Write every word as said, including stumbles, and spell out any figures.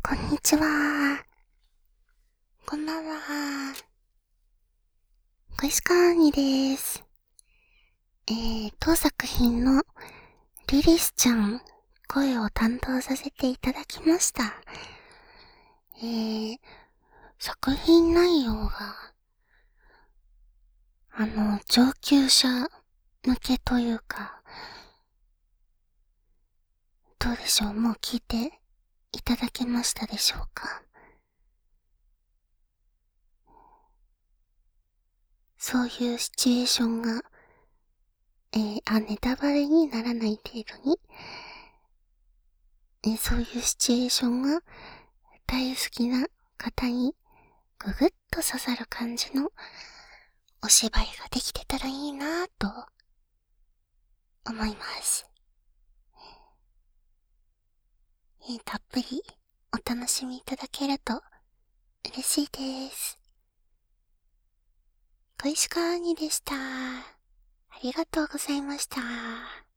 こんにちは。こんばんは。小石川にです。えー、当作品のリリスちゃん、声を担当させていただきました。えー、作品内容が、あの、上級者向けというか、どうでしょう、もう聞いていただけましたでしょうか。そういうシチュエーションが、えー、あ、ネタバレにならない程度に、えー、そういうシチュエーションが大好きな方にぐぐっと刺さる感じのお芝居ができてたらいいなぁと思います。えー、たっぷりお楽しみいただけると嬉しいです。小石川にでした。ありがとうございました。